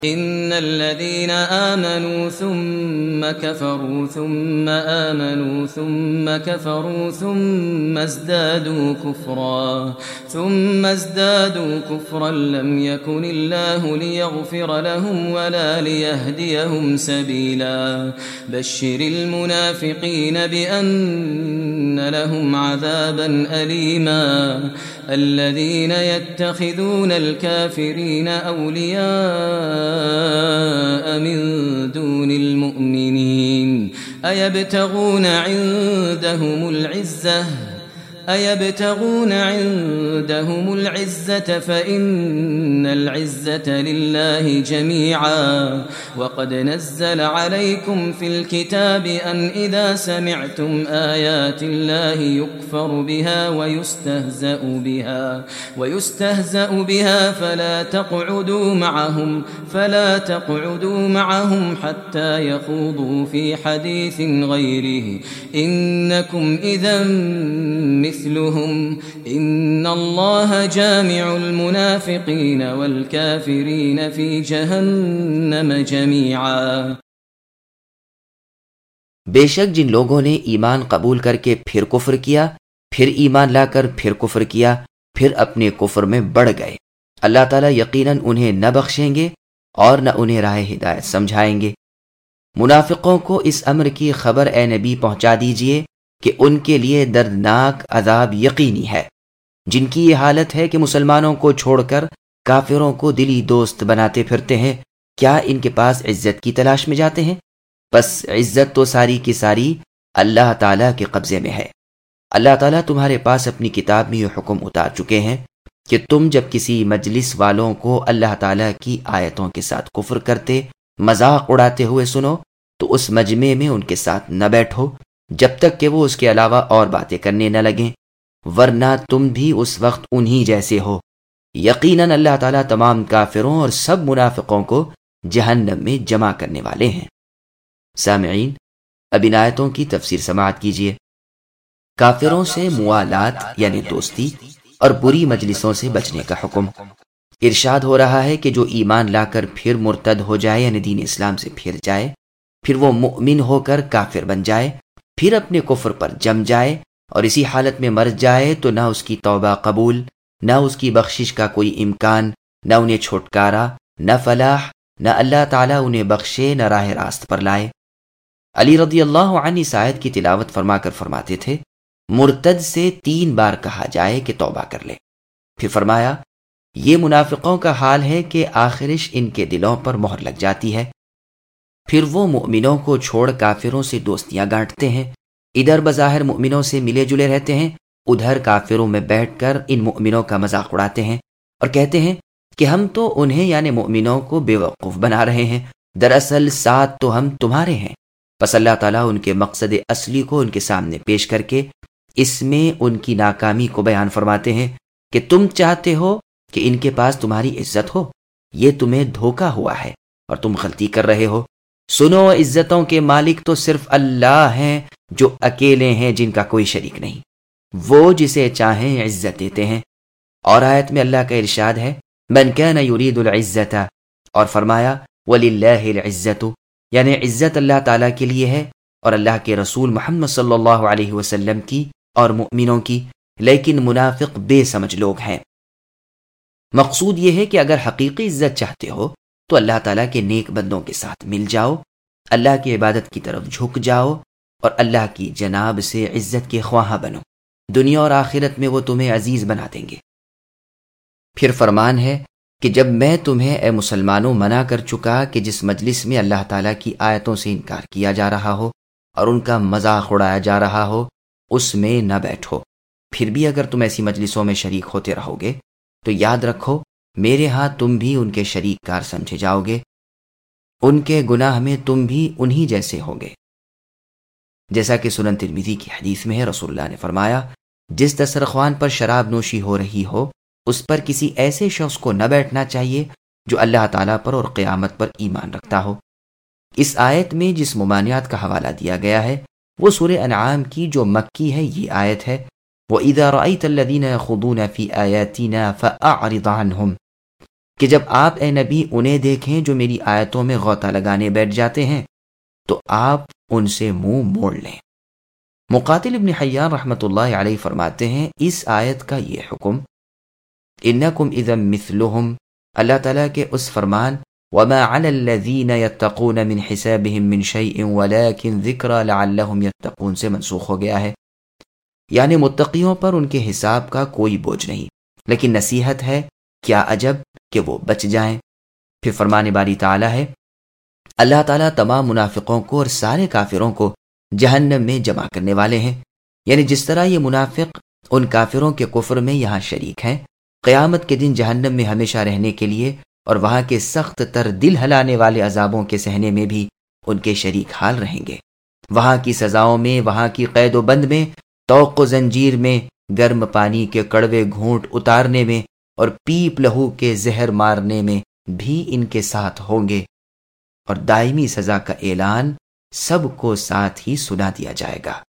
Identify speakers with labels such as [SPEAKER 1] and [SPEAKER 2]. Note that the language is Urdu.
[SPEAKER 1] إن الذين آمنوا ثم كفروا ثم آمنوا ثم كفروا ثم ازدادوا كفرا لم يكن الله ليغفر لهم ولا ليهديهم سبيلا بشر المنافقين بأن لهم عذابا أليما الذين يتخذون الكافرين أولياء من دون المؤمنين أيبتغون عندهم العزة فإن العزة لله جميعا وقد نزل عليكم في الكتاب أن إذا سمعتم آيات الله يكفر بها ويستهزأ بها فلا تقعدوا معهم حتى يخوضوا في حديث غيره إنكم إذا مثلهم إن الله جامع المنافقين والكافرين في جهنم جميعا۔
[SPEAKER 2] بے شک جن لوگوں نے ایمان قبول کر کے پھر کفر کیا، پھر ایمان لا کر پھر کفر کیا، پھر اپنے کفر میں بڑھ گئے، اللہ تعالیٰ یقیناً انہیں نہ بخشیں گے اور نہ انہیں راہ ہدایت سمجھائیں گے۔ منافقوں کو اس امر کی خبر اے نبی پہنچا دیجئے کہ ان کے لیے دردناک عذاب یقینی ہے، جن کی یہ حالت ہے کہ مسلمانوں کو چھوڑ کر کافروں کو دلی دوست بناتے پھرتے ہیں۔ کیا ان کے پاس عزت کی تلاش میں جاتے ہیں؟ بس عزت تو ساری کی ساری اللہ تعالیٰ کے قبضے میں ہے۔ اللہ تعالیٰ تمہارے پاس اپنی کتاب میں یہ حکم اتار چکے ہیں کہ تم جب کسی مجلس والوں کو اللہ تعالیٰ کی آیتوں کے ساتھ کفر کرتے، مذاق اڑاتے ہوئے سنو تو اس مجمع میں ان کے ساتھ نہ بیٹھو جب تک کہ وہ اس کے علاوہ اور باتیں کرنے نہ لگیں، ورنہ تم بھی اس وقت انہی جیسے ہو۔ یقیناً اللہ تعالیٰ تمام کافروں اور سب منافقوں کو جہنم میں جمع کرنے والے ہیں۔ سامعین، اب ان آیتوں کی تفسیر سماعت کیجیے۔ کافروں سے موالات یعنی دوستی اور بری مجلسوں سے بچنے کا حکم۔ ارشاد ہو رہا ہے کہ جو ایمان لا کر پھر مرتد ہو جائے یعنی دین اسلام سے پھر جائے، پھر وہ مؤمن ہو کر کافر بن جائے، پھر اپنے کفر پر جم جائے اور اسی حالت میں مر جائے تو نہ اس کی توبہ قبول، نہ اس کی بخشش کا کوئی امکان، نہ انہیں چھٹکارا، نہ فلاح، نہ اللہ تعالیٰ انہیں بخشے، نہ راہ راست پر لائے۔ علی رضی اللہ عنہ اس آیت کی تلاوت فرما کر فرماتے تھے، مرتد سے 3 بار کہا جائے کہ توبہ کر لے۔ پھر فرمایا، یہ منافقوں کا حال ہے کہ آخرش ان کے دلوں پر مہر لگ جاتی ہے، پھر وہ مؤمنوں کو چھوڑ کافروں سے دوستیاں گانٹتے ہیں، ادھر بظاہر مؤمنوں سے ملے جلے رہتے ہیں، ادھر کافروں میں بیٹھ کر ان مؤمنوں کا مذاق اڑاتے ہیں اور کہتے ہیں کہ ہم تو انہیں یعنی مؤمنوں کو بے وقوف بنا رہے ہیں، دراصل ساتھ تو ہم تمہارے ہیں۔ پس اللہ تعالیٰ ان کے مقصد اصلی کو ان کے سامنے پیش کر کے اس میں ان کی ناکامی کو بیان فرماتے ہیں کہ تم چاہتے ہو کہ ان کے پاس تمہاری عزت ہو، یہ تمہیں دھوکا ہوا ہے اور تم غلطی کر رہے ہو۔ سنو، عزتوں کے مالک تو صرف اللہ ہیں جو اکیلے ہیں، جن کا کوئی شریک نہیں، وہ جسے چاہیں عزت دیتے ہیں۔ اور آیت میں اللہ کا ارشاد ہے، من کان یرید العزت، اور فرمایا وللہ العزت، یعنی عزت اللہ تعالیٰ کے لیے ہے اور اللہ کے رسول محمد صلی اللہ علیہ وسلم کی اور مؤمنوں کی، لیکن منافق بے سمجھ لوگ ہیں۔ مقصود یہ ہے کہ اگر حقیقی عزت چاہتے ہو تو اللہ تعالیٰ کے نیک بندوں کے ساتھ مل جاؤ، اللہ کی عبادت کی طرف جھک جاؤ اور اللہ کی جناب سے عزت کے خواہاں بنو، دنیا اور آخرت میں وہ تمہیں عزیز بنا دیں گے۔ پھر فرمان ہے کہ جب میں تمہیں اے مسلمانوں منع کر چکا کہ جس مجلس میں اللہ تعالیٰ کی آیتوں سے انکار کیا جا رہا ہو اور ان کا مذاق اڑایا جا رہا ہو اس میں نہ بیٹھو، پھر بھی اگر تم ایسی مجلسوں میں شریک ہوتے رہو گے تو یاد رکھو میرے ہاں تم بھی ان کے شریک کار سمجھے جاؤ گے، ان کے گناہ میں تم بھی انہی جیسے ہوگے۔ جیسا کہ سنن ترمذی کی حدیث میں ہے، رسول اللہ نے فرمایا، جس دسترخوان پر شراب نوشی ہو رہی ہو اس پر کسی ایسے شخص کو نہ بیٹھنا چاہیے جو اللہ تعالیٰ پر اور قیامت پر ایمان رکھتا ہو۔ اس آیت میں جس ممانعات کا حوالہ دیا گیا ہے وہ سورہ انعام کی جو مکی ہے یہ آیت ہے، وَإِذَا رَأَيْتَ الَّذِينَ يَخُوضُونَ فِي آيَاتِنَا فَأَعْرِضْ عَنْهُمْ، کہ جب آپ اے نبی انہیں دیکھیں جو میری آیتوں میں غوطہ لگانے بیٹھ جاتے ہیں تو آپ ان سے منہ موڑ لیں۔ مقاتل ابن حیان رحمۃ اللہ علیہ فرماتے ہیں اس آیت کا یہ حکم انکم اذا مثلہم، اللہ تعالیٰ کے اس فرمان وما علی الذین یتقون من حسابہم من شیء ولکن ذکری لعلہم یتقون سے منسوخ ہو گیا ہے، یعنی متقیوں پر ان کے حساب کا کوئی بوجھ نہیں، لیکن نصیحت ہے کیا عجب کہ وہ بچ جائیں۔ پھر فرمان باری تعالیٰ ہے اللہ تعالیٰ تمام منافقوں کو اور سارے کافروں کو جہنم میں جمع کرنے والے ہیں، یعنی جس طرح یہ منافق ان کافروں کے کفر میں یہاں شریک ہیں، قیامت کے دن جہنم میں ہمیشہ رہنے کے لیے اور وہاں کے سخت تر دل ہلانے والے عذابوں کے سہنے میں بھی ان کے شریک حال رہیں گے۔ وہاں کی سزاؤں میں، وہاں کی قید و بند میں، طوق و زنجیر میں، گرم پانی کے کڑوے گھونٹ اتارنے میں اور پیپ لہو کے زہر مارنے میں بھی ان کے ساتھ ہوں گے، اور دائمی سزا کا اعلان سب کو ساتھ ہی سنا دیا جائے گا۔